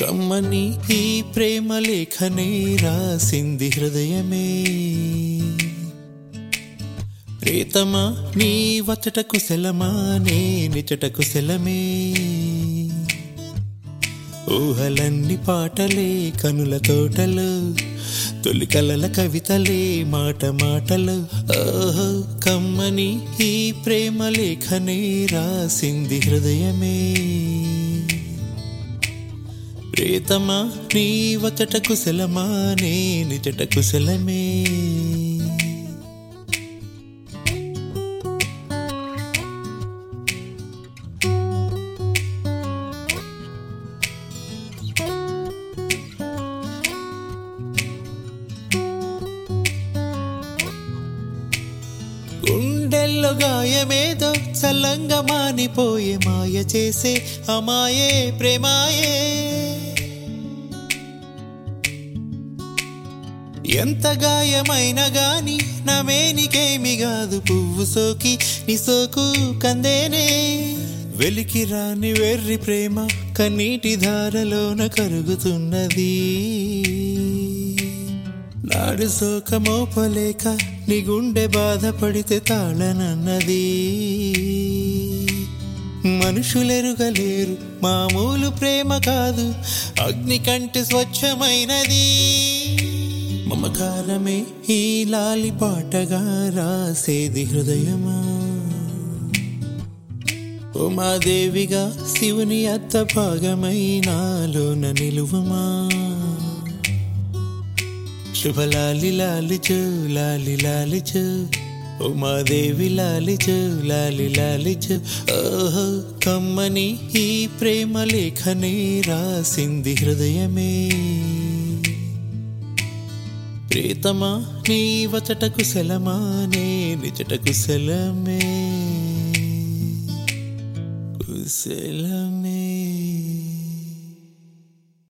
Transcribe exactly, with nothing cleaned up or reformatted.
కమ్మని ఈ ప్రేమ లేఖనే రాసింది హృదయమే. ప్రీతమా నీ వచట కుశలమా నే నిచట కుశలమే. ఊహలన్ని పాటలే కనుల తోటలు, తొలి కలల కవితలే మాట మాటలు. ఓహో కమ్మని ఈ ప్రేమ లేఖనే రాసింది హృదయమే. ప్రీతమా నీ వచట కుశలమా నే నిజట కుశలమే. గుండెల్లో గాయమేదో చల్లంగా మానిపోయే, మాయ చేసే అమాయే ప్రేమాయే. ఎంత గాయమైనా గాని నమేనికేమి కాదు, పువ్వు సోకి నీ సోకు కందేనే. వెలికి రాని వెర్రి ప్రేమ కన్నీటి ధారలోన కరుగుతున్నది. నాడు శోకమోపలేక నీ గుండె బాధపడితే తాళనన్నది. మనుషులెరుగలేరు మామూలు ప్రేమ కాదు, అగ్ని కంటే స్వచ్ఛమైనది. మమకారమే ఈ లాలి పాటగా రాసేది హృదయమా. ఉమాదేవిగా శివుని అత్త భాగమై నాలోన నిలువమా. శుభలాలి లాలిచు లాలి లాలిచు, ఉమాదేవి లాలిచు లాలి లాలిచు. ఓహో కమ్మని ఈ ప్రేమ లేఖనే రాసింది హృదయమే. ప్రీతమా నీ వచట కుశలమా నే నిజట కుశలమే కుశలమే.